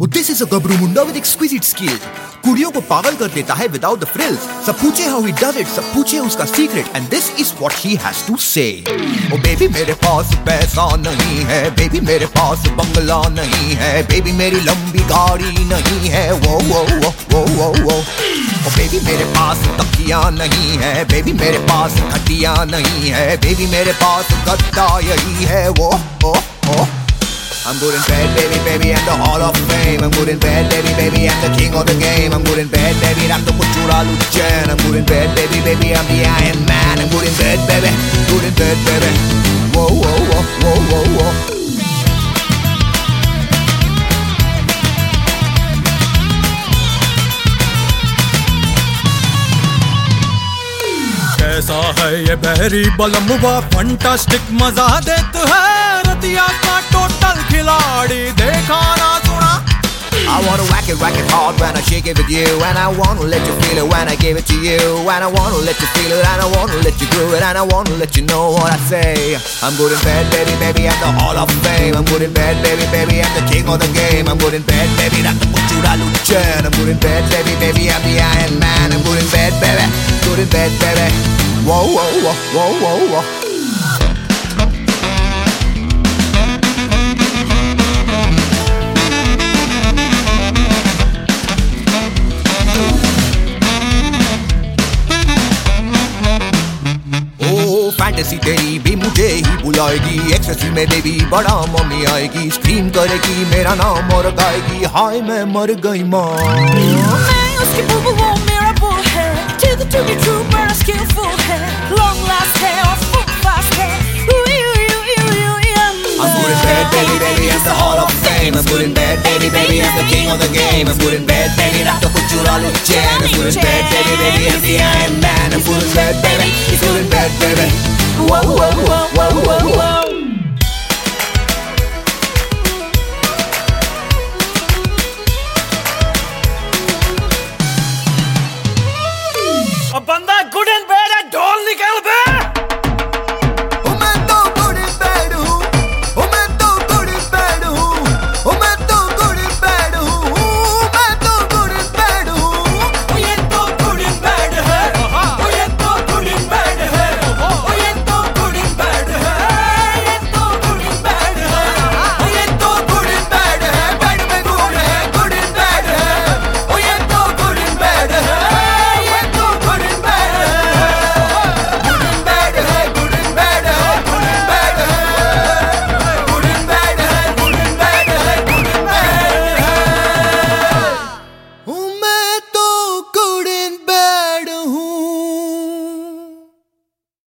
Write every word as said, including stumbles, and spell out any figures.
Oh, this is a gabru munda with exquisite skill. कुड़ियों को पागल कर देता है without the frills. सब पूछे how he does it, सब पूछे उसका secret, and this is what he has to say. Oh baby मेरे पास पैसा नहीं है, baby मेरे पास बंगला नहीं है, baby मेरी लंबी गाड़ी नहीं है, वो वो वो वो वो वो. Oh baby मेरे पास तकिया नहीं है, baby मेरे पास खटिया नहीं है, baby मेरे पास गद्दा यही है, वो ओ ओ. I'm good in bed, baby, baby, I'm the Hall of Fame. I'm good in bed, baby, baby, I'm the king of the game. I'm good in bed, baby, I'm the Kuchura Luchan. I'm good in bed, baby, baby, I'm the Iron Man. I'm good in bed, baby, good in bed, baby. Whoa, whoa, whoa, whoa, whoa, whoa. कैसा है ये बहरी बलमुआ, fantastic मजा देता है, रतिया का total खिलाड़ी देखा ना सुना. I wanna whack it, whack it hard when I shake it with you, and I wanna let you feel it when I give it to you, and I wanna let you feel it, and I wanna let you groove it, and I wanna let you know what I say. I'm good in bed, baby, baby, I'm the Hall of Fame. I'm good in bed, baby, baby, I'm the king of the game. I'm good in bed, baby, I'm the Kuchura Luchan. I'm good in bed, baby, baby, I'm the Iron Man. I'm good in bed, baby, good in bed, baby. Whoa, whoa, whoa, whoa, whoa, whoa. Fantasy तेरी भी मुझे ही बुलाएगी, एक्सट्री में baby बड़ा mummy आएगी, scream करेगी मेरा नाम और गाएगी, हाय मैं मर गई माँ. मैं उसकी बुबु वो मेरा बुल है, too good to be true बड़ा skillful है, long last है और full fast है. I'm good in bed, baby, baby, I'm the Hall of Fame. I'm good in bed, baby, baby, I'm the king of the game. I'm good in bed, baby, I'm the Kuchura Luchan. I'm good in bed, baby, baby, I'm the Iron Man. I'm good in bed, baby, he's good in bed, baby. Whoa, whoa, whoa, whoa, whoa, whoa. अब बंदा good